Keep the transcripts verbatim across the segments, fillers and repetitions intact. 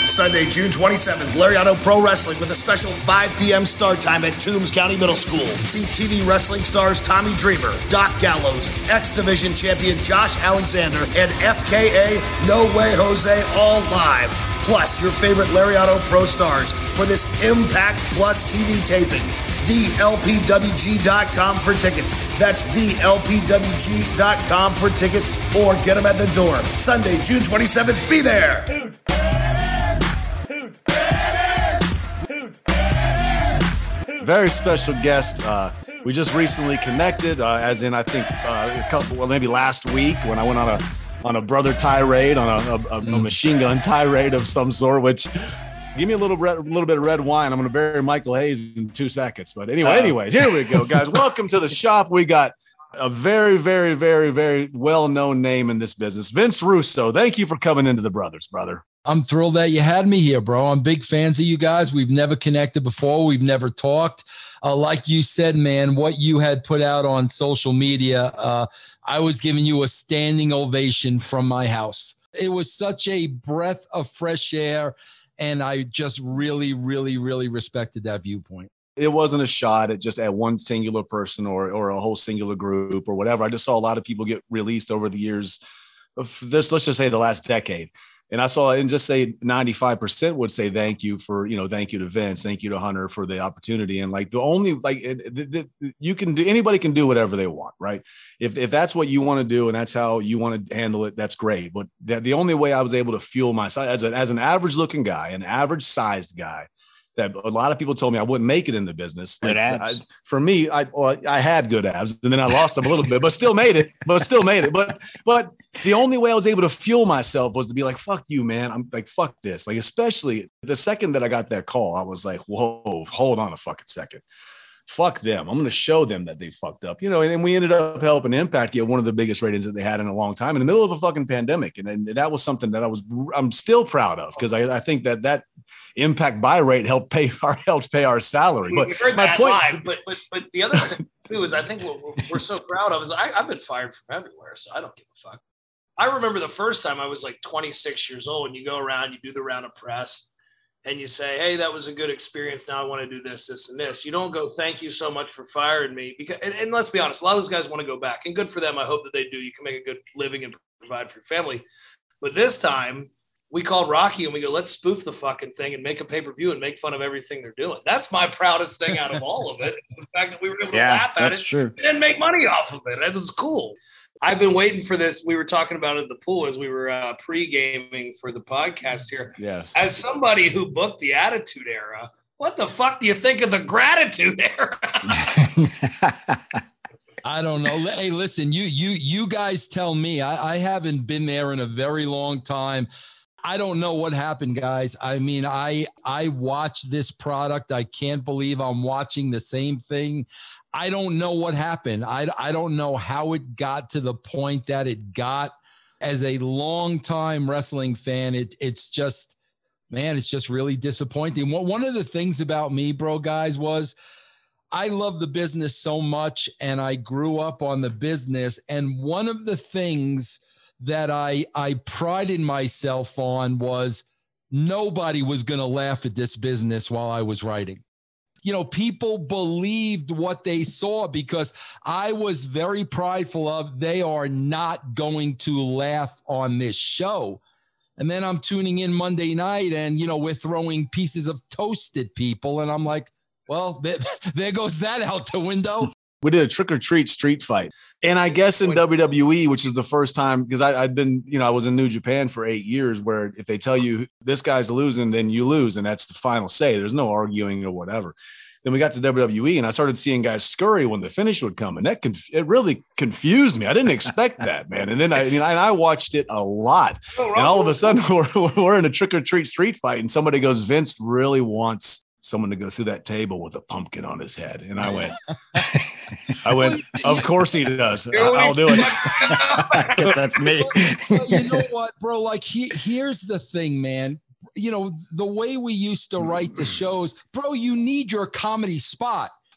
Sunday, June twenty-seventh, Lariato Pro Wrestling with a special five p.m. start time at Toombs County Middle School. See T V wrestling stars Tommy Dreamer, Doc Gallows, X Division champion Josh Alexander, and F K A No Way Jose all live. Plus, your favorite Lariato Pro stars for this Impact Plus T V taping. the L P W G dot com for tickets. That's the L P W G dot com for tickets, or get them at the door. Sunday, June twenty-seventh, be there. Hoot. Very special guest. Uh, we just recently connected, uh, as in I think uh, a couple, well, maybe last week when I went on a on a brother tirade, on a, a, a machine gun tirade of some sort. Which, give me a little red, a little bit of red wine. I'm going to bury Michael Hayes in two seconds. But anyway, uh, anyways, here we go, guys. Welcome to the shop. We got a very, very, very, very well-known name in this business, Vince Russo. Thank you for coming into the Brothers, brother. I'm thrilled that you had me here, bro. I'm big fans of you guys. We've never connected before. We've never talked. Uh, like you said, man, what you had put out on social media, uh, I was giving you a standing ovation from my house. It was such a breath of fresh air, and I just really, really, really respected that viewpoint. It wasn't a shot at just at one singular person or or a whole singular group or whatever. I just saw a lot of people get released over the years of this, let's just say the last decade. And I saw, and just say ninety-five percent would say thank you for, you know, thank you to Vince, thank you to Hunter for the opportunity. And like the only, like it, it, it, you can do, anybody can do whatever they want, right? If if that's what you want to do and that's how you want to handle it, that's great. But the, the only way I was able to fuel myself as a, as an average looking guy, an average sized guy, that a lot of people told me I wouldn't make it in the business. Good like, abs. I, for me, I well, I had good abs, and then I lost them a little bit, but still made it. But still made it. But but the only way I was able to fuel myself was to be like, "Fuck you, man." I'm like, "Fuck this." Like, especially the second that I got that call, I was like, "Whoa, hold on a fucking second. Fuck them. I'm going to show them that they fucked up." You know, and then we ended up helping Impact get one of the biggest ratings that they had in a long time in the middle of a fucking pandemic. And, and that was something that I was, I'm still proud of, because I, I think that that Impact buy rate helped pay our, helped pay our salary. But we heard my that point, live, but, but, but the other thing too is I think what we're, we're so proud of is I, I've been fired from everywhere, so I don't give a fuck. I remember the first time I was like twenty-six years old, and you go around, you do the round of press, and you say, "Hey, that was a good experience. Now I want to do this, this, and this." You don't go, "Thank you so much for firing me." Because, and, and let's be honest, a lot of those guys want to go back, and good for them. I hope that they do. You can make a good living and provide for your family. But this time we called Rocky and we go, "Let's spoof the fucking thing and make a pay-per-view and make fun of everything they're doing." That's my proudest thing out of all of it. The fact that we were able to yeah, laugh at that's it true. and then make money off of it. It was cool. I've been waiting for this. We were talking about it at the pool as we were uh, pre-gaming for the podcast here. yes, As somebody who booked the Attitude Era, what the fuck do you think of the Gratitude Era? I don't know. Hey, listen, you you you guys tell me. I, I haven't been there in a very long time. I don't know what happened, guys. I mean, I I watched this product. I can't believe I'm watching the same thing. I don't know what happened. I, I don't know how it got to the point that it got. As a longtime wrestling fan, it it's just, man, it's just really disappointing. One of the things about me, bro, guys, was I love the business so much, and I grew up on the business. And one of the things that I I prided myself on was nobody was going to laugh at this business while I was writing. You know, people believed what they saw because I was very prideful of they are not going to laugh on this show. And then I'm tuning in Monday night and, you know, we're throwing pieces of toast at people. And I'm like, well, there, there goes that out the window. we did a trick or treat street fight. And I guess in W W E, which is the first time, because I'd been, you know, I was in New Japan for eight years, where if they tell you this guy's losing, then you lose. And that's the final say. There's no arguing or whatever. Then we got to W W E and I started seeing guys scurry when the finish would come. And that conf- it really confused me. I didn't expect that, man. And then I, I mean, I, I watched it a lot. And all of a sudden we're, we're in a trick or treat street fight. And somebody goes, "Vince really wants someone to go through that table with a pumpkin on his head." And I went, I went, "Of course he does. I, I'll do it." I guess that's me. Well, you know what, bro? Like, he, here's the thing, man. You know, the way we used to write the shows, bro, you need your comedy spot.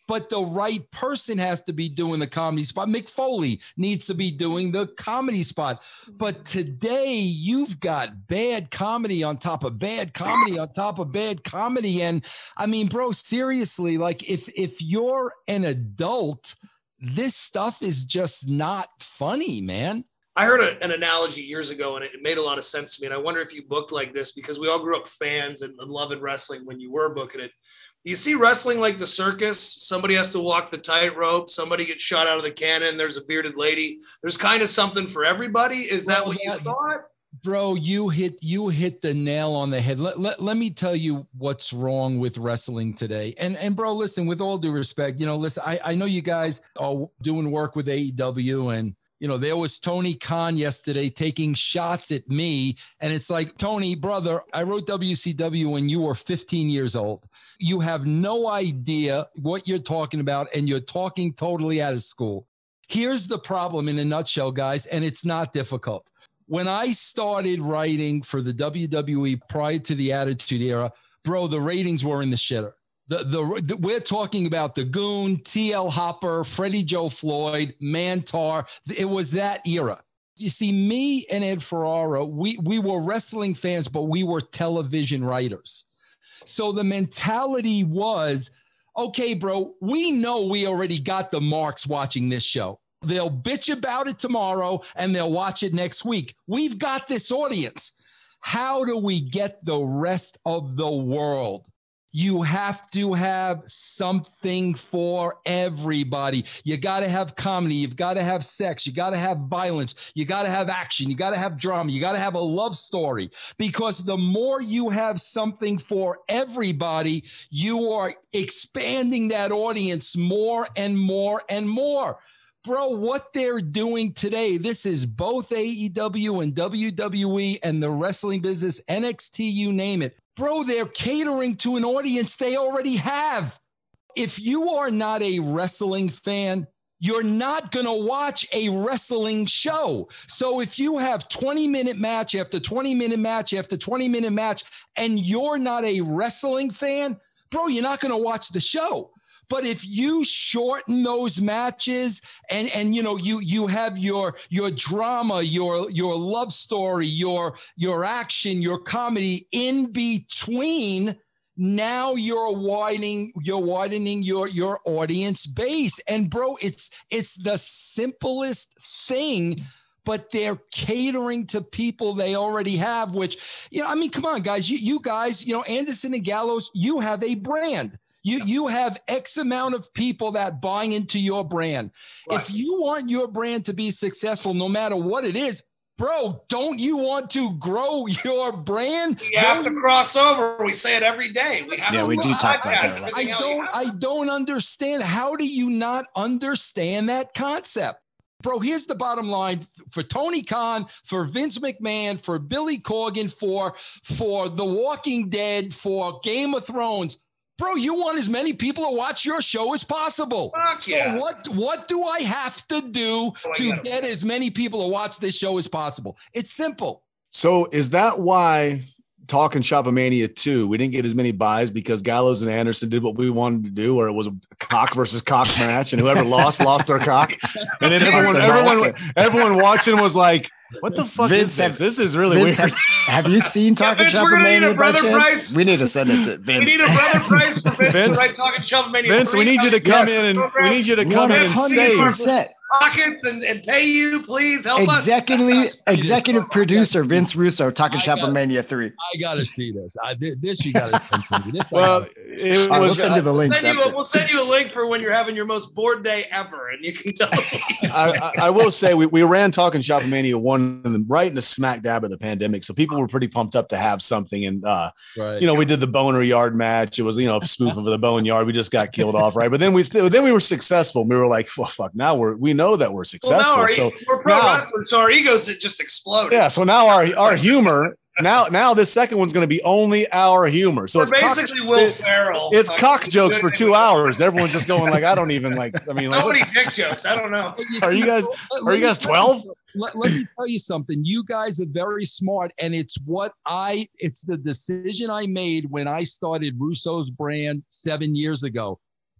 but the right person has to be doing the comedy spot. Mick Foley needs to be doing the comedy spot. But today you've got bad comedy on top of bad comedy on top of bad comedy. And I mean, bro, seriously, like if, if you're an adult, this stuff is just not funny, man. I heard a, an analogy years ago, and it made a lot of sense to me. And I wonder if you booked like this, because we all grew up fans and, and loving wrestling when you were booking it. You see wrestling like the circus. Somebody has to walk the tightrope. Somebody gets shot out of the cannon. There's a bearded lady. There's kind of something for everybody. Is that well, what you thought? Bro, you hit you hit the nail on the head. Let, let, let me tell you what's wrong with wrestling today. And, and bro, listen, with all due respect, you know, listen, I, I know you guys are doing work with A E W, and you know, there was Tony Khan yesterday taking shots at me. And it's like, Tony, brother, I wrote W C W when you were fifteen years old. You have no idea what you're talking about, and you're talking totally out of school. Here's the problem in a nutshell, guys, and it's not difficult. When I started writing for the W W E prior to the Attitude Era, bro, the ratings were in the shitter. The, the, the we're talking about the Goon, T L Hopper, Freddie Joe Floyd, Mantar. It was that era. You see, me and Ed Ferrara, we, we were wrestling fans, but we were television writers. So the mentality was, okay, bro, we know we already got the marks watching this show. They'll bitch about it tomorrow and they'll watch it next week. We've got this audience. How do we get the rest of the world? You have to have something for everybody. You got to have comedy. You've got to have sex. You got to have violence. You got to have action. You got to have drama. You got to have a love story, because the more you have something for everybody, you are expanding that audience more and more and more. Bro, what they're doing today, this is both A E W and W W E and the wrestling business, N X T, you name it. Bro, they're catering to an audience they already have. If you are not a wrestling fan, you're not going to watch a wrestling show. So if you have twenty minute match after twenty minute match after twenty minute match, and you're not a wrestling fan, bro, you're not going to watch the show. But if you shorten those matches and, and you know, you you have your your drama, your your love story, your your action, your comedy in between, now you're widening you're widening your your audience base. And bro, it's it's the simplest thing, but they're catering to people they already have, which, you know, I mean, come on, guys, you you guys, you know, Anderson and Gallows, you have a brand. You you have X amount of people that buying into your brand. Right. If you want your brand to be successful, no matter what it is, bro, don't you want to grow your brand? You have to cross over. We say it every day. We have yeah, to we do talk about that. I don't, I don't understand. How do you not understand that concept? Bro, here's the bottom line for Tony Khan, for Vince McMahon, for Billy Corgan, for, for The Walking Dead, for Game of Thrones. Bro, you want as many people to watch your show as possible. Fuck yeah. So what, what do I have to do oh, to get as many people to watch this show as possible? It's simple. So is that why Talking Shopomania two, we didn't get as many buys, because Gallows and Anderson did what we wanted to do, where it was a cock versus cock match, and whoever lost, lost their cock. And then everyone, everyone, everyone watching was like, what the fuck Vince, is this? This is really Vince, weird. Have, have you seen Talking yeah, Shopomania by chance? Price. We need to send it to Vince. We need a brother price for Vince, Vince to write Talking Shopomania. Vince, we need you to come yes. in and we need you to come in and save. Pockets and, and pay you, please help executive, us. Executive producer Vince Russo, Talking Shopomania three. I gotta see this. I this you gotta send to me. Well, it right, was, we'll send you the links. We'll send you, a, we'll send you a link for when you're having your most bored day ever, and you can tell us. I, I, I will say we, we ran Talking Shopomania one right in the smack dab of the pandemic, so people were pretty pumped up to have something. And uh, right. you know, we did the Boner Yard match. It was, you know, a spoof of the Bone Yard. We just got killed off, right? But then we still then we were successful. We were like, well, fuck, now we're we know that we're successful. Well, Our, so we're pro now, wrestlers, so our egos just exploded. Yeah, so now our our humor now now this second one's going to be only our humor. So we're it's basically cock, Will it, Ferrell. It's like, cock jokes for two hours. Everyone's just going like, I don't even like. I mean, so like, many dick jokes. I don't know. Are you guys are you guys twelve? Let, let me tell you something. You guys are very smart, and it's what I. It's the decision I made when I started Russo's brand seven years ago.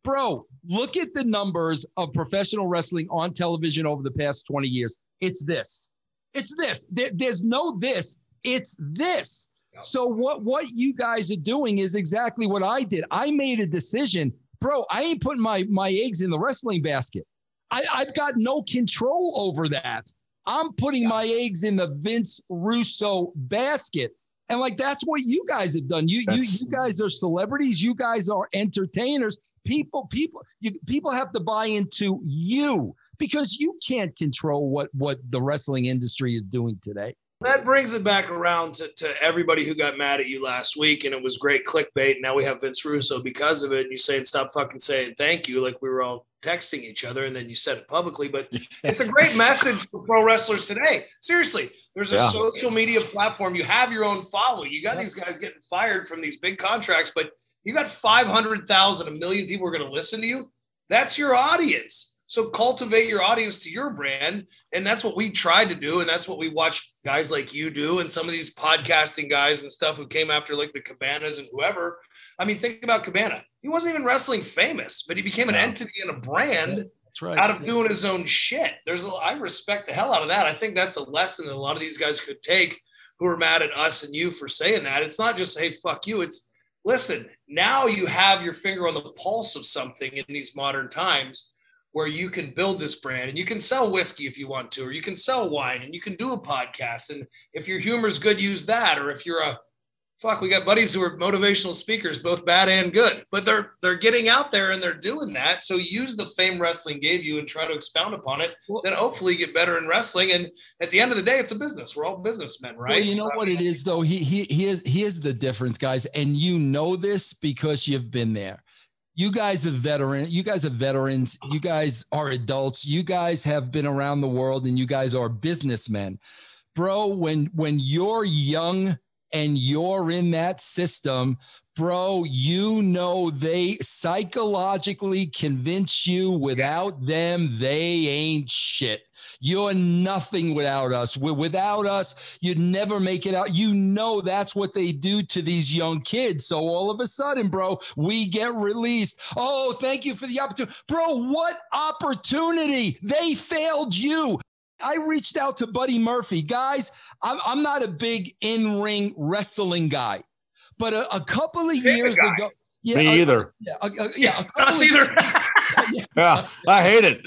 bro, look at the numbers of professional wrestling on television over the past twenty years. It's this. It's this. There, there's no this. It's this. So what, what you guys are doing is exactly what I did. I made a decision. Bro, I ain't putting my, my eggs in the wrestling basket. I, I've got no control over that. I'm putting my eggs in the Vince Russo basket. And like, that's what you guys have done. You, you, you guys are celebrities. You guys are entertainers. People, people, you, people have to buy into you because you can't control what, what the wrestling industry is doing today. That brings it back around to, to everybody who got mad at you last week, and it was great clickbait. Now we have Vince Russo because of it. And you saying, stop fucking saying thank you, like we were all texting each other, and then you said it publicly. But it's a great message for pro wrestlers today. Seriously, there's a yeah. social media platform. You have your own following. You got these guys getting fired from these big contracts, but you got five hundred thousand, a million people are going to listen to you. That's your audience. So cultivate your audience to your brand. And that's what we tried to do. And that's what we watched guys like you do. And some of these podcasting guys and stuff who came after like the Cabanas and whoever. I mean, think about Cabana. He wasn't even wrestling famous, but he became an entity and a brand that's right. out of doing his own shit. There's a, I respect the hell out of that. I think that's a lesson that a lot of these guys could take who are mad at us and you for saying that. It's not just, hey, fuck you. It's, listen, now you have your finger on the pulse of something in these modern times where you can build this brand and you can sell whiskey if you want to, or you can sell wine and you can do a podcast. And if your humor is good, use that. Or if you're a fuck, we got buddies who are motivational speakers, both bad and good, but they're, they're getting out there and they're doing that. So use the fame wrestling gave you and try to expound upon it. Well, then hopefully get better in wrestling. And at the end of the day, it's a business. We're all businessmen, right? Well, you know what it is though. He, he, he is, he is the difference, guys. And you know this because you've been there. You guys are veteran. You guys are veterans. You guys are adults. You guys have been around the world and you guys are businessmen. Bro, when, when you're young and you're in that system, bro, you know they psychologically convince you without them, they ain't shit. You're nothing without us. Without us, you'd never make it out. You know that's what they do to these young kids. So all of a sudden, bro, we get released. Oh, thank you for the opportunity. Bro, what opportunity? They failed you. I reached out to Buddy Murphy. Guys, I'm, I'm not a big in-ring wrestling guy, but a, a couple of years ago. Yeah, Me a, either. Yeah, a, a, yeah, a Us either. yeah. yeah, I hate it.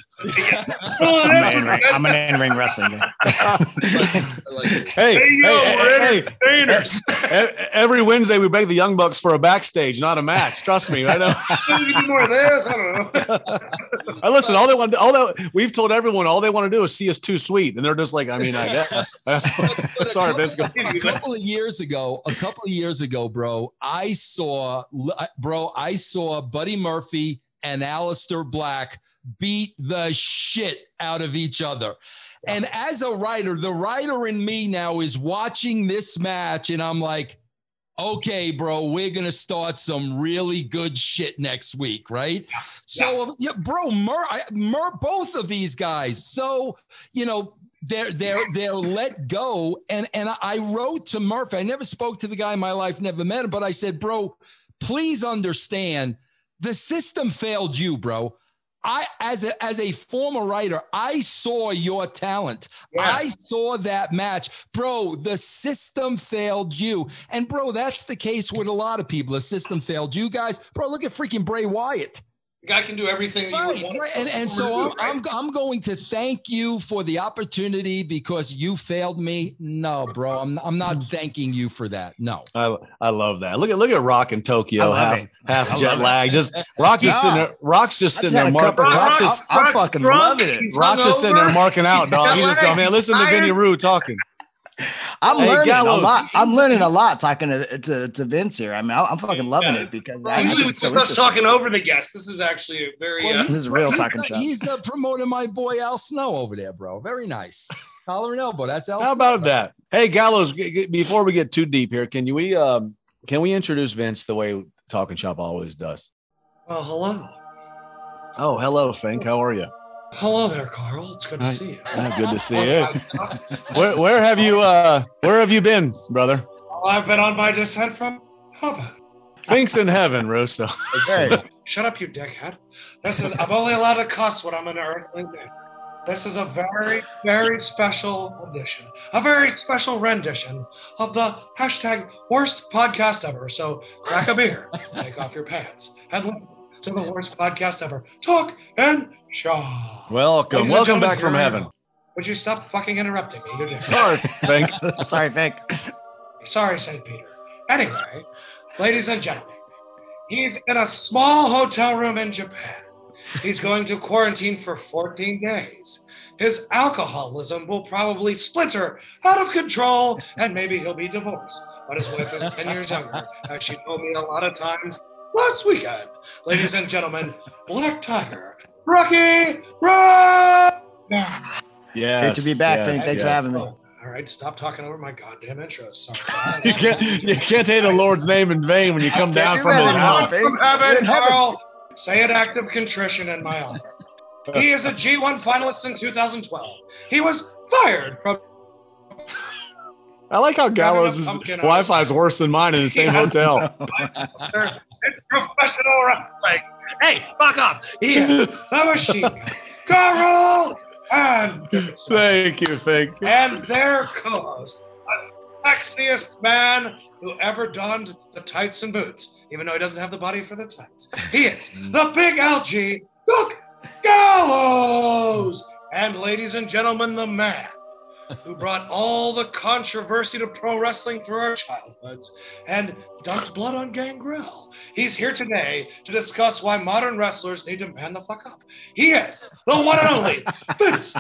I'm, an in-ring, I'm an in-ring wrestling guy. hey, hey, hey, hey, hey, every Wednesday we beg the Young Bucks for a backstage, not a match. Trust me, I know. More of this. I don't know. I listen. All they want, all that we've told everyone, all they want to do is see us too sweet, and they're just like, I mean, I guess. That's but, but sorry, a Vince. Couple, a couple of years ago, a couple of years ago, bro, I saw, bro, I saw Buddy Murphy and Aleister Black beat the shit out of each other. And as a writer, the writer in me now is watching this match and I'm like, okay, bro, we're going to start some really good shit next week. Right. Yeah. So, yeah, bro, Mur, Mur, both of these guys. So, you know, they're, they're, they're let go. And, and I wrote to Murphy. I never spoke to the guy in my life, never met him, but I said, bro, please understand the system failed you, bro. I, as a, as a former writer, I saw your talent. Yeah. I saw that match, bro. The system failed you. And bro, that's the case with a lot of people. The system failed you guys, bro. Look at freaking Bray Wyatt. The guy can do everything that right, you want. Right. And, and so I'm, I'm, I'm going to thank you for the opportunity because you failed me. No, bro, I'm, I'm not thanking you for that. No. I, I love that. Look at, look at Rock in Tokyo, half, it. half jet lag. Just Rock's just sitting there. Rock's just sitting there. Mark, Rock's just, I'm fucking loving it. Rock's just sitting there marking out, dog. He just go, man, listen to Vinny Rue talking. I'm hey, learning Gallows. a lot. I'm learning a lot talking to, to, to Vince here. I mean, I'm fucking loving yeah, it because I usually it's so just us talking over the guests. This is actually a very well, uh, this is a real talking show. He's uh, promoting my boy Al Snow over there, bro. Very nice. Collar and elbow. That's Al. How Snow, about bro. that? Hey, Gallows. Before we get too deep here, can you we um can we introduce Vince the way Talking Shop always does? Well, hello. Oh, hello, Fink. How are you? Hello there, Carl. It's good to see you. Good to see you. where, where have you uh where have you been, brother? Well, I've been on my descent from heaven. Fink's in heaven, Russo. Hey, Shut up, you dickhead. This is, I'm only allowed to cuss when I'm in an earthling man. This is a very, very special edition, a very special rendition of the hashtag worst podcast ever. So crack a beer, take off your pants, and listen to the worst podcast ever. Talk and show. Welcome. Ladies Welcome back from heaven. Would you stop fucking interrupting me? You're Sorry, Fink. Sorry, Fink. Sorry, Saint Peter. Anyway, ladies and gentlemen, he's in a small hotel room in Japan. He's going to quarantine for fourteen days. His alcoholism will probably splinter out of control, and maybe he'll be divorced. But his wife is ten years younger, as she told me a lot of times last weekend. Ladies and gentlemen, Black Tiger, Rocky Road. Yes. Good to be back. Yes, Thanks, thanks yes. for having me. All right, stop talking over my goddamn intro. Sorry. You can't, you can't take the Lord's name in vain when you come down from his house. From heaven, Carl. Say an act of contrition in my honor. He is a G one finalist in two thousand twelve. He was fired from. I like how Gallows' Wi-Fi is worse than mine in the same hotel. It's professional wrestling. Hey, fuck off. He is the machine gun. Carl and Thank you, Fink. and their co-host, the sexiest man who ever donned the tights and boots, even though he doesn't have the body for the tights. He is the Big L G, Doug Gallows. And ladies and gentlemen, the man who brought all the controversy to pro wrestling through our childhoods and dumped blood on Gangrel. He's here today to discuss why modern wrestlers need to man the fuck up. He is the one and only Vince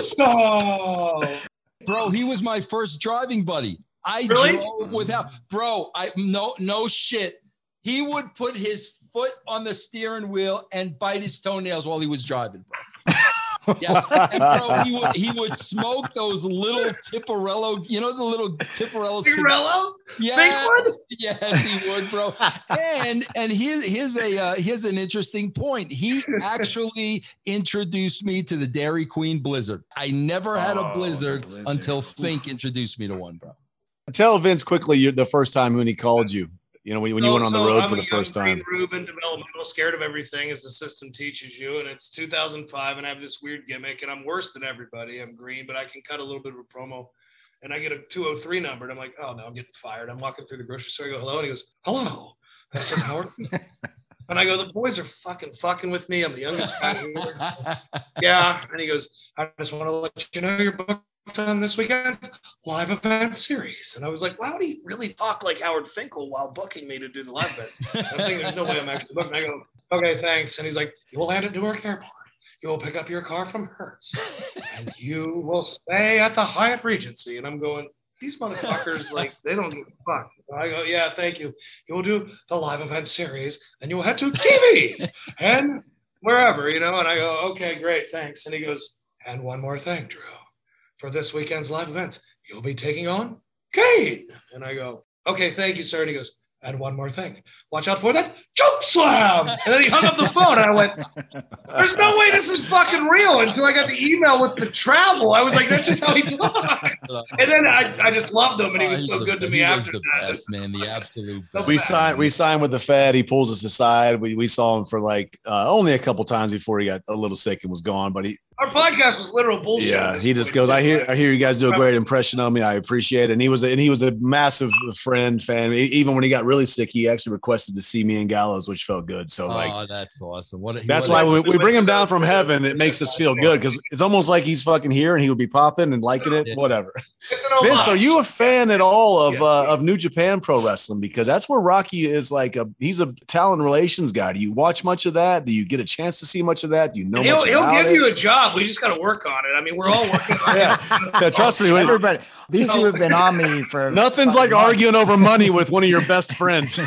Russo. Bro, he was my first driving buddy. I Really? drove without, bro, I no no shit. He would put his foot on the steering wheel and bite his toenails while he was driving, bro. Yes, and bro, he would he would smoke those little Tipperello, you know the little Tipperello Pirellos? Yes, yes, he would, bro. And and here's here's a uh, here's an interesting point. He actually introduced me to the Dairy Queen Blizzard. I never had a Oh, Blizzard, Blizzard. until Fink introduced me to one, bro. Tell Vince quickly you're the first time when he called you. You know, when, when you So- went on the so road I'm for a the first young time. green Reuben, developmental, scared of everything as the system teaches you. And it's two thousand five, and I have this weird gimmick, and I'm worse than everybody. I'm green, but I can cut a little bit of a promo. And I get a two oh three number, and I'm like, oh no, I'm getting fired. I'm walking through the grocery store. I go, hello, and he goes, hello. This is Howard. And I go, the boys are fucking fucking with me. I'm the youngest guy here. Yeah. And he goes, I just want to let you know you're booked on this weekend's live event series. And I was like, why would he really talk like Howard Finkel while booking me to do the live events? And I'm thinking, there's no way I'm actually booked. And I go, okay, thanks. And he's like, you will land at Newark Airport. You will pick up your car from Hertz. And you will stay at the Hyatt Regency. And I'm going, these motherfuckers, like, they don't give a fuck. And I go, yeah, thank you. You will do the live event series, and you will head to T V and wherever, you know. And I go, okay, great, thanks. And he goes, and one more thing, Drew. For this weekend's live events, you'll be taking on Kane. And I go, okay, thank you, sir. And he goes, and one more thing. Watch out for that choke slam. And then he hung up the phone, and I went, there's no way this is fucking real until I got the email with the travel. I was like, that's just how he talked. And then I, I just loved him, and he was so good to me he after was the that. best, man, the absolute The best. We best. signed. We signed with the Fed. He pulls us aside. We we saw him for like uh, only a couple times before he got a little sick and was gone. But he, Our podcast was literal bullshit. yeah, at this he just point. goes. I hear. I hear you guys do a great impression on me. I appreciate it. And he was. A, and he was a massive friend, fan. E- Even when he got really sick, he actually requested to see me and Gallows, which felt good. So like. Oh, that's awesome. What a, That's what why a- we, we bring him down from heaven. It makes us feel good because it's almost like he's fucking here and he would be popping and liking it. Yeah. Whatever. It's an Vince, are homage. you a fan at all of Yeah. uh, of New Japan Pro Wrestling? Because that's where Rocky is like a he's a talent relations guy. Do you watch much of that? Do you get a chance to see much of that? Do you know And he'll much he'll about give it? you a job. We just got to work on it. I mean, we're all working on yeah. it. yeah, trust me. when- Everybody, these two have been on me for Nothing's like months. arguing over money with one of your best friends.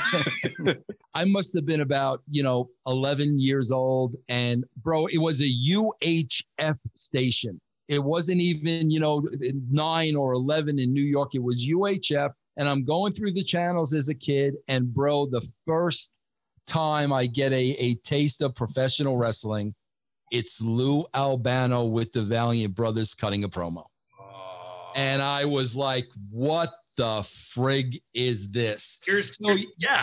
I must have been about, you know, eleven years old. And bro, it was a U H F station. It wasn't even, you know, nine or eleven in New York. It was U H F. And I'm going through the channels as a kid. And bro, the first time I get a, a taste of professional wrestling, it's Lou Albano with the Valiant Brothers cutting a promo. And I was like, what the frig is this? Here's, So- yeah.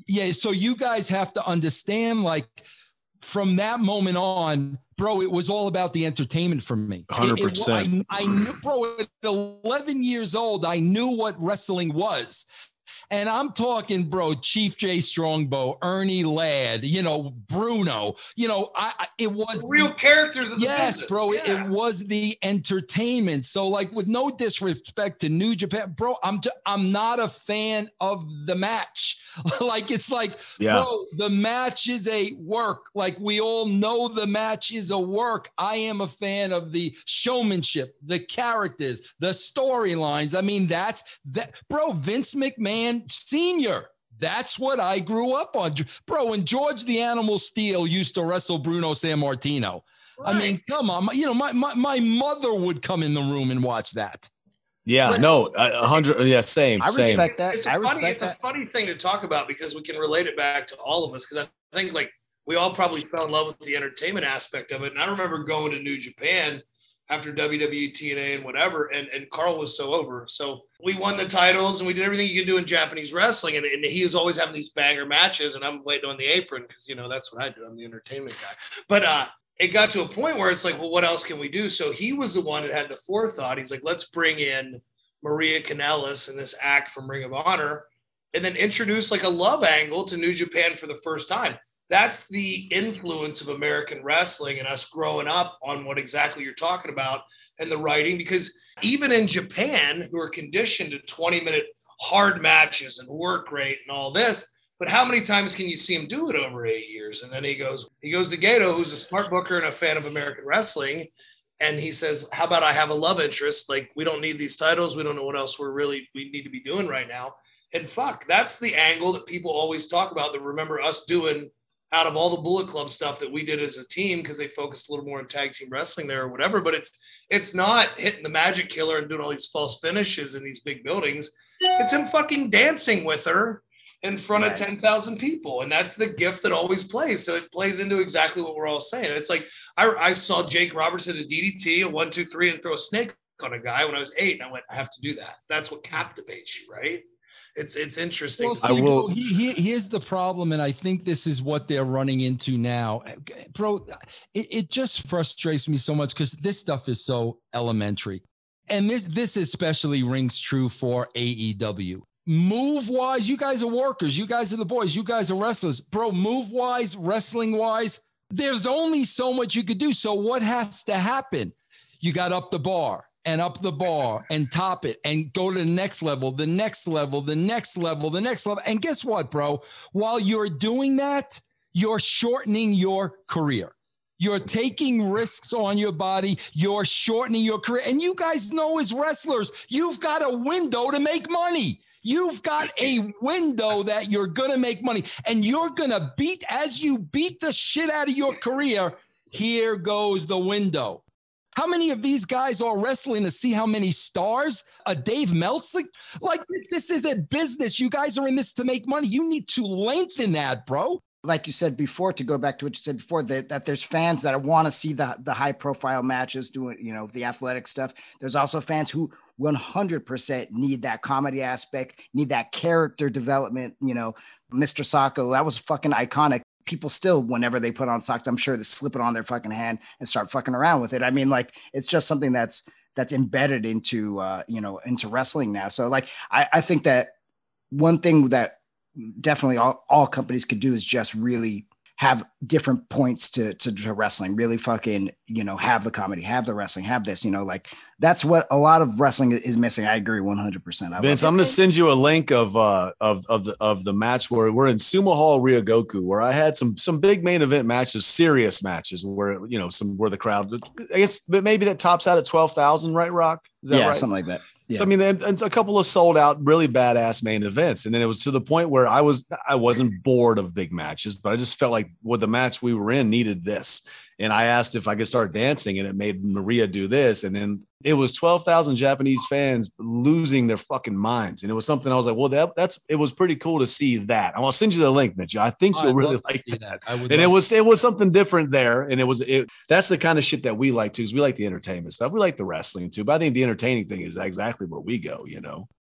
Yeah. So you guys have to understand, like, from that moment on, bro, it was all about the entertainment for me. one hundred percent. It, it, I, I knew, bro, at eleven years old, I knew what wrestling was. And I'm talking, bro, Chief Jay Strongbow, Ernie Ladd, you know, Bruno, you know, I, I it was real the, characters of the yes, business. bro, yeah. it was the entertainment. So, like, with no disrespect to New Japan, bro, I'm t- I'm not a fan of the match. Like, it's like, yeah. bro, the match is a work. Like, we all know the match is a work. I am a fan of the showmanship, the characters, the storylines. I mean, that's that, bro, Vince McMahon Senior. That's what I grew up on, bro. And George the Animal Steel used to wrestle Bruno Sammartino. Right. I mean, come on, you know, my, my my mother would come in the room and watch that. Yeah, but, no, a hundred. Yeah, same. I same. respect that. It's a I funny, respect it's that. a funny thing to talk about because we can relate it back to all of us. Because I think like we all probably fell in love with the entertainment aspect of it. And I remember going to New Japan after W W E, T N A, and whatever, and, and Carl was so over. So we won the titles and we did everything you can do in Japanese wrestling. And, and he was always having these banger matches, and I'm waiting on the apron because, you know, that's what I do. I'm the entertainment guy. But uh, it got to a point where it's like, well, what else can we do? So he was the one that had the forethought. He's like, let's bring in Maria Kanellis in this act from Ring of Honor, and then introduce like a love angle to New Japan for the first time. That's the influence of American wrestling and us growing up on what exactly you're talking about and the writing, because even in Japan, who are conditioned to twenty minute hard matches and work rate and all this, but how many times can you see him do it over eight years? And then he goes, he goes to Gato, who's a smart booker and a fan of American wrestling. And he says, how about I have a love interest? Like, we don't need these titles. We don't know what else we're really, we need to be doing right now. And fuck, that's the angle that people always talk about, that remember us doing out of all the Bullet Club stuff that we did as a team, because they focused a little more on tag team wrestling there or whatever. But it's, it's not hitting the magic killer and doing all these false finishes in these big buildings. It's him fucking dancing with her in front right. of ten thousand people. And that's the gift that always plays. So it plays into exactly what we're all saying. It's like, I, I saw Jake Robertson a D D T, a one, two, three, and throw a snake on a guy when I was eight. And I went, I have to do that. That's what captivates you, right? It's it's interesting. Well, I will. He, he, here's the problem, and I think this is what they're running into now. Bro, it, it just frustrates me so much because this stuff is so elementary. And this this especially rings true for A E W. Move-wise, you guys are workers. You guys are the boys. You guys are wrestlers. Bro, move-wise, wrestling-wise, there's only so much you could do. So what has to happen? You got up the bar and up the bar and top it and go to the next level, the next level, the next level, the next level. And guess what, bro? While you're doing that, you're shortening your career. You're taking risks on your body. You're shortening your career. And you guys know as wrestlers, you've got a window to make money. You've got a window that you're going to make money, and you're going to beat, as you beat the shit out of your career, here goes the window. How many of these guys are wrestling to see how many stars? A Dave Meltzer? Like, this is a business. You guys are in this to make money. You need to lengthen that, bro. Like you said before, to go back to what you said before, that, that there's fans that want to see the, the high profile matches, doing, you know, the athletic stuff. There's also fans who one hundred percent need that comedy aspect, need that character development. You know, Mister Socko, that was fucking iconic. People still, whenever they put on socks, I'm sure they slip it on their fucking hand and start fucking around with it. I mean, like, it's just something that's, that's embedded into, uh, you know, into wrestling now. So like, I, I think that one thing that definitely all, all companies could do is just really have different points to, to, to wrestling, really fucking, you know, have the comedy, have the wrestling, have this, you know, like that's what a lot of wrestling is missing. I agree one hundred percent. I Vince, I'm going to send you a link of, uh, of, of the, of the match where we're in Sumo Hall, Ryogoku, where I had some, some big main event matches, serious matches where, you know, some, where the crowd, I guess, but maybe that tops out at twelve thousand, right, Rock? Is that yeah, right? Something like that. Yeah. So, I mean, it's a couple of sold out, really badass main events. And then it was to the point where I was, I wasn't bored of big matches, but I just felt like what the match we were in needed this. And I asked if I could start dancing, and it made Maria do this. And then it was twelve thousand Japanese fans losing their fucking minds. And it was something I was like, well, that, that's, it was pretty cool to see that. I want to send you the link, Mitch. I think you'll I'd really like that. that. I would and it was, it was something different there. And it was, it, that's the kind of shit that we like too, is we like the entertainment stuff. We like the wrestling too, but I think the entertaining thing is exactly where we go, you know?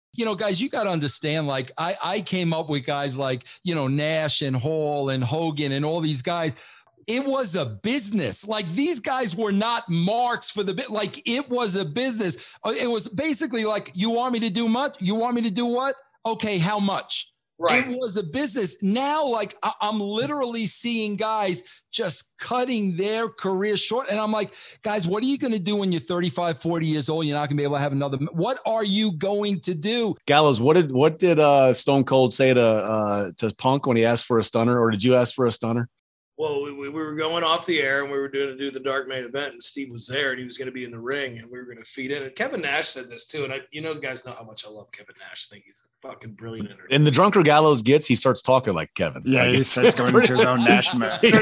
You know, guys, you got to understand, like I, I came up with guys like, you know, Nash and Hall and Hogan and all these guys. It was a business. Like these guys were not marks for the bit. Like it was a business. It was basically like, you want me to do much? You want me to do what? Okay, how much? Right. It was a business. Now, like I- I'm literally seeing guys just cutting their career short. And I'm like, guys, what are you going to do when you're thirty-five, forty years old? You're not going to be able to have another. What are you going to do? Gallows, what did what did uh, Stone Cold say to uh, to Punk when he asked for a stunner, or did you ask for a stunner? Well, we, we were going off the air and we were doing to do the Dark Main Event, and Steve was there and he was going to be in the ring and we were going to feed in. And Kevin Nash said this too. And I, you know, guys know how much I love Kevin Nash. I think he's fucking brilliant. And the drunker Gallows gets, he starts talking like Kevin. Yeah, like, he starts going into his own Nash mode. He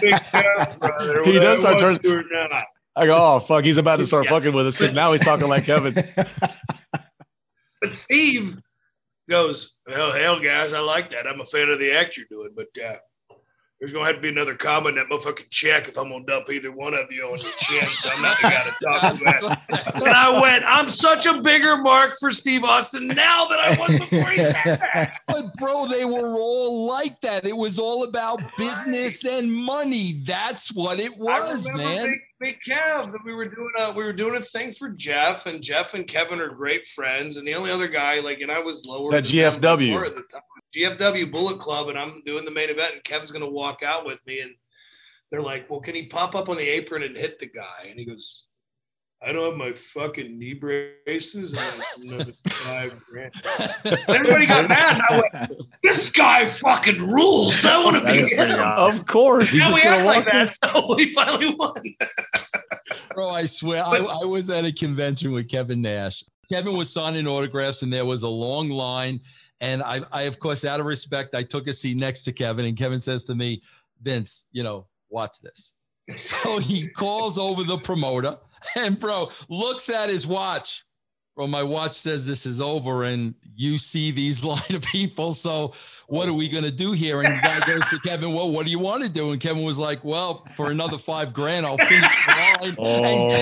does start turning. I go, oh, fuck, he's about to start yeah. fucking with us because now he's talking like Kevin. But Steve goes, well, hell, guys, I like that. I'm a fan of the act you're doing, but uh, there's going to have to be another comma in that motherfucking check if I'm going to dump either one of you on your chin. So I'm not the guy to talk about. And I went, I'm such a bigger mark for Steve Austin now than I was before he said that. But, bro, they were all like that. It was all about business and money. That's what it was, man. Big, big Kev, that we were doing a we were doing a thing for Jeff, and Jeff and Kevin are great friends. And the only other guy, like, and I was lower. That G F W. At the time. G F W Bullet Club, and I'm doing the main event, and Kevin's going to walk out with me, and they're like, well, can he pop up on the apron and hit the guy? And he goes, I don't have my fucking knee braces, and that's another five grand. Everybody got mad, and I went, this guy fucking rules. I want to be him. Of course. He's now just we act walk like that, so we finally won. Bro, I swear, I, I was at a convention with Kevin Nash. Kevin was signing autographs, and there was a long line. And I, I, of course, out of respect, I took a seat next to Kevin, and Kevin says to me, Vince, you know, watch this. So he calls over the promoter and, bro, looks at his watch. Bro, my watch says this is over, and you see these line of people. So what are we going to do here? And the guy goes to Kevin, well, what do you want to do? And Kevin was like, well, for another five grand, I'll finish the line. Oh,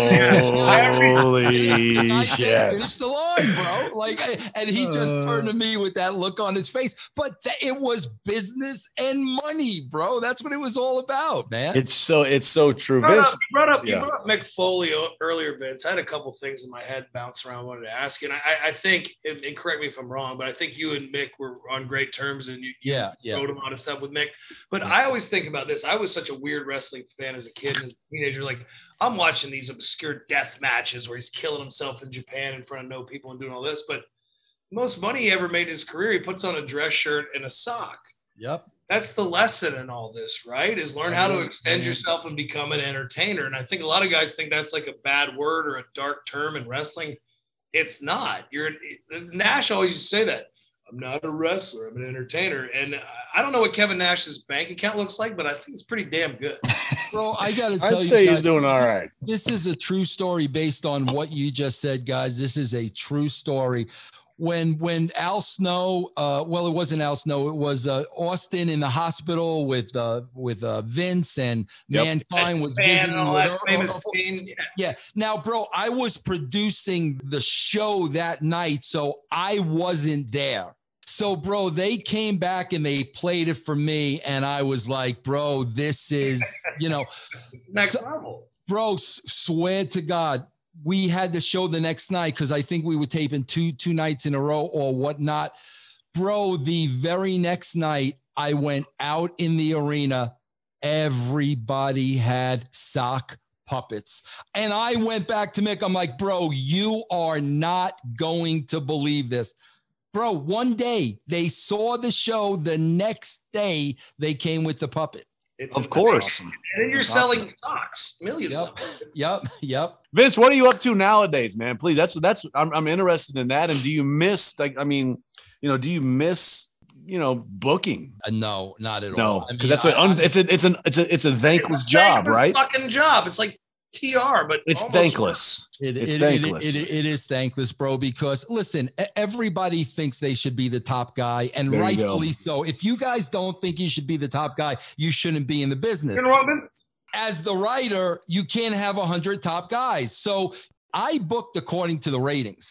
and, holy and I shit. said, finish the line, bro. Like, and he just turned to me with that look on his face. But th- it was business and money, bro. That's what it was all about, man. It's so, it's so true. You brought Vince, up, you brought up, yeah. you brought up Mick Foley earlier, Vince. I had a couple things in my head bounce around I wanted to ask. And I, I think, and correct me if I'm wrong, but I think you and Mick were on great terms, and you, you yeah, yeah. wrote a lot of stuff with Mick. But I always think about this. I was such a weird wrestling fan as a kid and as a teenager. Like, I'm watching these obscure death matches where he's killing himself in Japan in front of no people and doing all this. But most money he ever made in his career, he puts on a dress shirt and a sock. Yep. That's the lesson in all this, right? Is learn how to extend yourself and become an entertainer. And I think a lot of guys think that's like a bad word or a dark term in wrestling. It's not. You're Nash always used to say that. I'm not a wrestler. I'm an entertainer. And I don't know what Kevin Nash's bank account looks like, but I think it's pretty damn good. Bro, I got to tell I'd you, say guys, he's doing all right. This is a true story based on what you just said, guys. This is a true story. When when Al Snow, uh, well, it wasn't Al Snow. It was uh, Austin in the hospital with uh, with uh, Vince, and yep. Mankind was Man, visiting with her. Famous scene. Yeah. yeah. Now, bro, I was producing the show that night, so I wasn't there. So, bro, they came back and they played it for me, and I was like, bro, this is, you know, next so, level. Bro, s- swear to God, we had the show the next night because I think we were taping two two nights in a row or whatnot. Bro, the very next night, I went out in the arena. Everybody had sock puppets. And I went back to Mick. I'm like, bro, you are not going to believe this. Bro, one day they saw the show. The next day they came with the puppet. It's of course. Awesome. And then you're That's selling awesome. Socks, millions yep. of them. Yep, yep. Vince, what are you up to nowadays, man? Please, that's that's I'm I'm interested in that. And do you miss like I mean, you know, do you miss you know booking? Uh, no, not at no, all. No, because that's I, un, I, it's a it's an it's a it's a thankless it's a job, thankless right? Fucking job. It's like T R, but it's thankless. It, it's it, thankless. It, it, it is thankless, bro, because listen, everybody thinks they should be the top guy, and there rightfully so. If you guys don't think you should be the top guy, you shouldn't be in the business. As the writer, you can't have a hundred top guys. So I booked according to the ratings.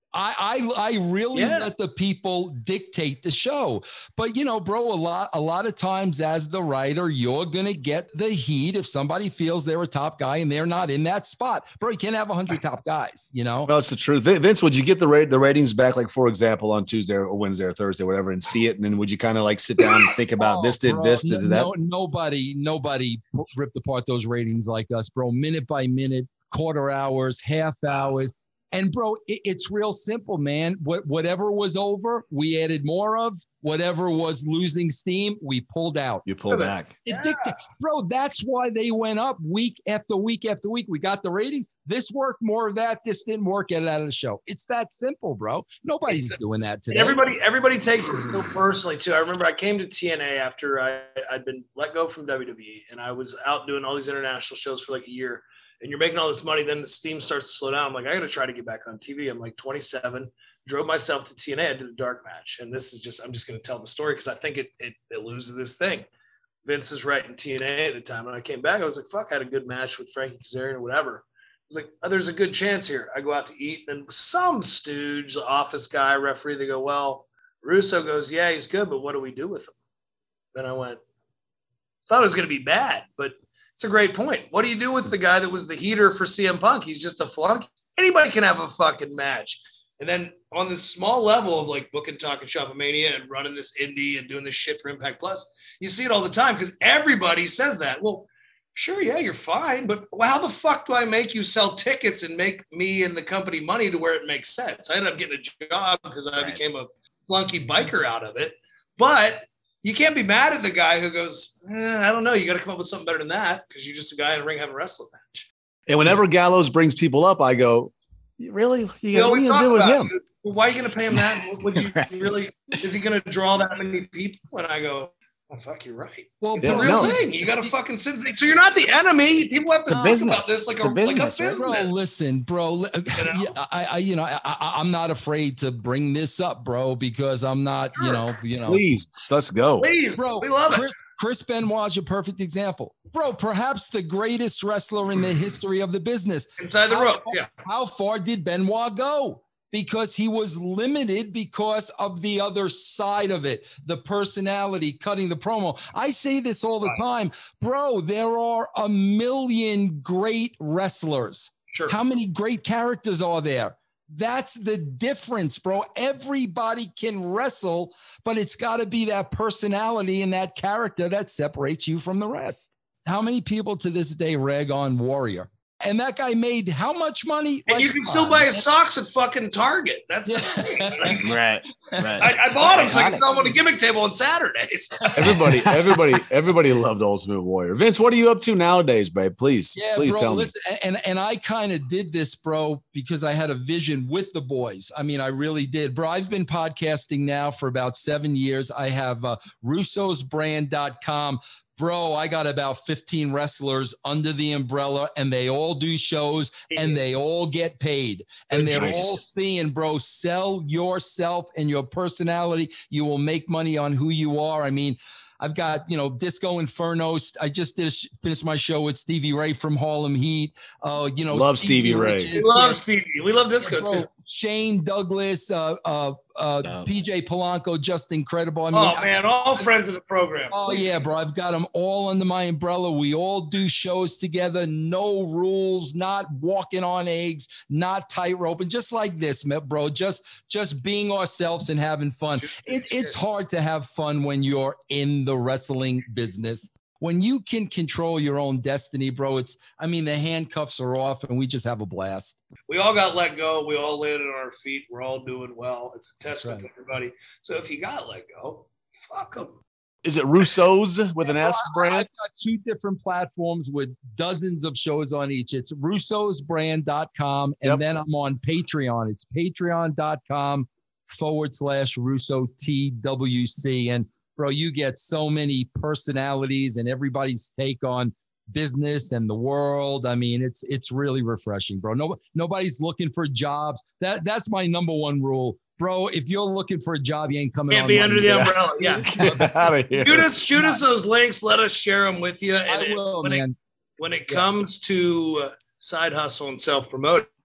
I, I I really Yeah. let the people dictate the show. But, you know, bro, a lot a lot of times as the writer, you're going to get the heat if somebody feels they're a top guy and they're not in that spot. Bro, you can't have one hundred top guys, you know? Well, it's the truth. Vince, would you get the rate, the ratings back, like, for example, on Tuesday or Wednesday or Thursday, whatever, and see it? And then would you kind of like sit down and think about Oh, this did bro, this, no, did that? no- nobody, nobody ripped apart those ratings like us, bro. Minute by minute, quarter hours, half hours. And bro, it, it's real simple, man. What whatever was over, we added more of. Whatever was losing steam, we pulled out. You pull back. It dicta- bro, that's why they went up week after week after week. We got the ratings. This worked, more of that. This didn't work. Get it out of the show. It's that simple, bro. Nobody's doing that today. And everybody, everybody takes it so personally too. I remember I came to T N A after I, I'd been let go from W W E, and I was out doing all these international shows for like a year. And you're making all this money, then the steam starts to slow down. I'm like, I got to try to get back on T V. I'm like twenty-seven, drove myself to T N A. I did a dark match. And this is just, I'm just going to tell the story because I think it, it, it loses this thing. Vince is writing T N A at the time. And I came back, I was like, fuck, I had a good match with Frankie Kazarian or whatever. I was like, oh, there's a good chance here. I go out to eat, and some stooge, office guy, referee, they go, well, Russo goes, yeah, he's good, but what do we do with him? And I went, thought it was going to be bad, but it's a great point. What do you do with the guy that was the heater for C M Punk? He's just a flunk. Anybody can have a fucking match. And then on this small level of like booking, talking, Shopomania and running this indie and doing this shit for Impact Plus, you see it all the time because everybody says that. Well, sure, yeah, you're fine, but how the fuck do I make you sell tickets and make me and the company money to where it makes sense? I ended up getting a job because I Right. became a flunky biker out of it. But you can't be mad at the guy who goes, eh, I don't know. You got to come up with something better than that because you're just a guy in a ring having a wrestling match. And whenever Gallows brings people up, I go, really? You You got know, what we are you talk gonna do with about him? it. Well, why are you going to pay him that? Would you Right. really? Is he going to draw that many people? And I go, oh, fuck, you're right. Well, It's Yeah, a real no. thing. You got to fucking sit. So you're not the enemy. People have to It's a talk business. about this like It's a, a business, like a right? bro, business. listen, bro. li- know? yeah, I, I, you know, I, I, I'm not afraid to bring this up, bro, because I'm not, you Sure. know, you know, Please, let's go. Please, bro. we love Chris, it. Chris Benoit's a perfect example, bro. Perhaps the greatest wrestler in the history of the business. Inside the How rope. far- Yeah. How far did Benoit go? Because he was limited because of the other side of it, the personality, cutting the promo. I say this all the time, bro. There are a million great wrestlers. Sure. How many great characters are there? That's the difference, bro. Everybody can wrestle, but it's got to be that personality and that character that separates you from the rest. How many people to this day rag on Warrior? And that guy made how much money? And Like, you can come still on, buy man. his socks at fucking Target. That's the Yeah. thing. Like, Right. Right. I, I bought them so I Iconic. can sell them on a gimmick table on Saturdays. Everybody, everybody, everybody loved Ultimate Warrior. Vince, what are you up to nowadays, babe? Please, Yeah, please bro, tell me. listen, and and I kind of did this, bro, because I had a vision with the boys. I mean, I really did, bro. I've been podcasting now for about seven years. I have uh, russos brand dot com. Bro, I got about fifteen wrestlers under the umbrella, and they all do shows and they all get paid. And they're Nice. all seeing, bro, sell yourself and your personality. You will make money on who you are. I mean, I've got, you know, Disco Inferno. I just did a sh- finished my show with Stevie Ray from Harlem Heat. Uh, you know, Love Stevie Ray. Richards, We love yeah, Stevie. We love disco bro, too. Shane Douglas, uh, uh, uh, Oh. P J Polanco, just incredible. I mean, Oh man, all friends of the program. Oh Please. yeah, bro. I've got them all under my umbrella. We all do shows together. No rules, not walking on eggs, not tightrope, and just like this, ma- bro. Just just being ourselves and having fun. It, it's hard to have fun when you're in the wrestling business. When you can control your own destiny, bro, it's, I mean, the handcuffs are off and we just have a blast. We all got let go. We all landed on our feet. We're all doing well. It's a testament Right. to everybody. So if you got let go, fuck them. Is it Russo's with an S brand? I've got two different platforms with dozens of shows on each. It's russos brand dot com. And Yep. then I'm on Patreon. It's patreon.com forward slash Russo T W C. And bro, you get so many personalities and everybody's take on business and the world. I mean, it's it's really refreshing, bro. No, nobody's looking for jobs. That that's my number one rule. Bro, if you're looking for a job, you ain't coming Can't be online. under the Yeah. umbrella. Yeah. Get out of here. Shoot us, shoot us those links. Let us share them with you. And I will, when, it, man. when it comes to uh, side hustle and self promote,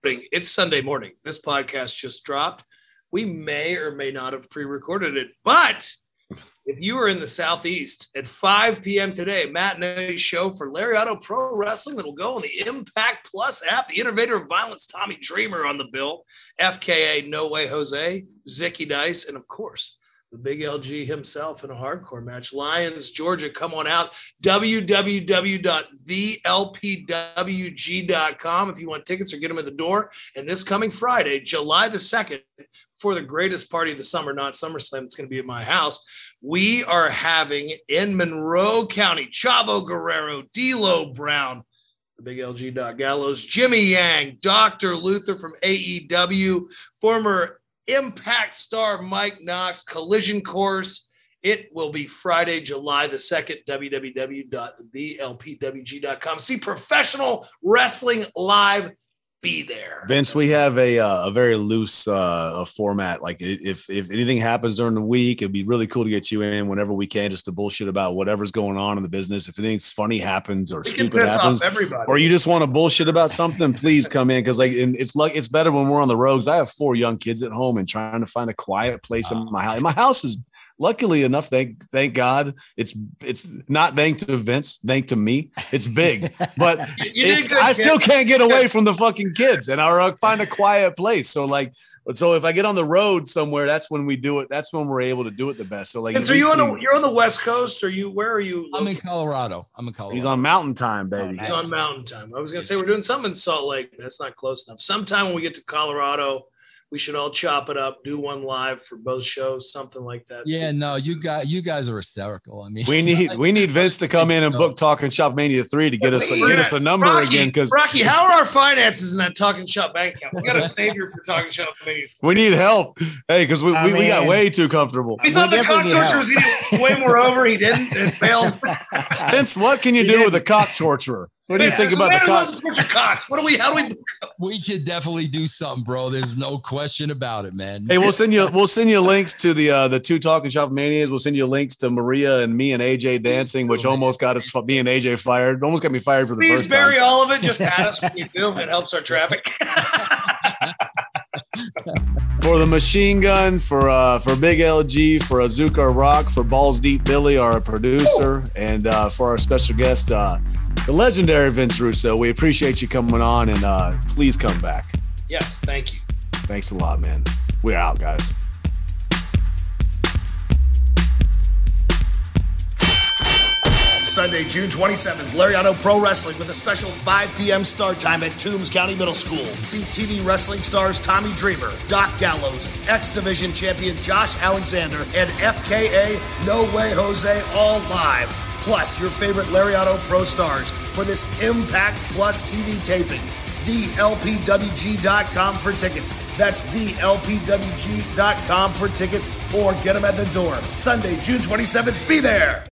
it's Sunday morning. This podcast just dropped. We may or may not have pre-recorded it, but if you are in the Southeast at five p.m. today, matinee show for Lariato Pro Wrestling that'll go on the Impact Plus app. The innovator of violence, Tommy Dreamer, on the bill. F K A No Way Jose, Zicky Dice, and of course, the big L G himself in a hardcore match. Lyons, Georgia, come on out. w w w dot the l p w g dot com if you want tickets or get them at the door. And this coming Friday, July the second, for the greatest party of the summer, not SummerSlam, it's going to be at my house. We are having in Monroe County, Chavo Guerrero, D'Lo Brown, the big L G Doc Gallows, Jimmy Yang, Doctor Luther from A E W, former Impact star Mike Knox, Collision Course. It will be Friday, July the second, w w w dot the l p w g dot com. See professional wrestling live. Be there. Vince, we have a uh, a very loose uh, a format. Like if if anything happens during the week, it'd be really cool to get you in whenever we can, just to bullshit about whatever's going on in the business. If anything funny happens or we stupid happens, or you just want to bullshit about something, please come in, because like and it's like it's better when we're on the roads. I have four young kids at home and trying to find a quiet place in my house. My house is. Luckily enough, thank thank God, it's it's not thanks to Vince, thank to me. It's big, but it's, I still can't get away from the fucking kids, and I find a quiet place. So like, so if I get on the road somewhere, that's when we do it. That's when we're able to do it the best. So like, so you on the, you're on the West Coast, or you? Where are you? I'm in Colorado. I'm in Colorado. He's on Mountain Time, baby. Oh, nice. He's on Mountain Time. I was gonna say we're doing something in Salt Lake. That's not close enough. Sometime when we get to Colorado, we should all chop it up, do one live for both shows, something like that. Yeah, no, you got you guys are hysterical. I mean, we need we need Vince to come in and book Talking Shop Mania three to get us yes. get us a number Rocky, again. Because Rocky, how are our finances in that Talking Shop bank account? We got a savior for Talking Shop Mania. We need help. Hey, because we, we, we got way too comfortable. We thought we the cock torture was getting way more over. He didn't. It failed. Vince, what can you he do didn't. with a cock torturer? What do you think about the cock? cock? What do we? How do we? We could definitely do something, bro. There's no question about it, man. Hey, we'll send you. We'll send you links to the uh, the two Talking Shop Manias. We'll send you links to Maria and me and A J dancing, which almost got us me and A J fired. Almost got me fired for the Please first time. Please bury all of it. Just add us when you do. It helps our traffic. For the Machine Gun, for uh, for Big L G, for Azuka Rock, for Balls Deep Billy, our producer, and uh, for our special guest, uh, the legendary Vince Russo. We appreciate you coming on, and uh, please come back. Yes, thank you. Thanks a lot, man. We're out, guys. Sunday, June twenty-seventh, Lariato Pro Wrestling with a special five p.m. start time at Toombs County Middle School. See T V wrestling stars Tommy Dreamer, Doc Gallows, X Division champion Josh Alexander, and F K A No Way Jose all live. Plus, your favorite Lariato Pro stars for this Impact Plus T V taping. the l p w g dot com for tickets. That's the l p w g dot com for tickets, or get them at the door. Sunday, June twenty-seventh. Be there.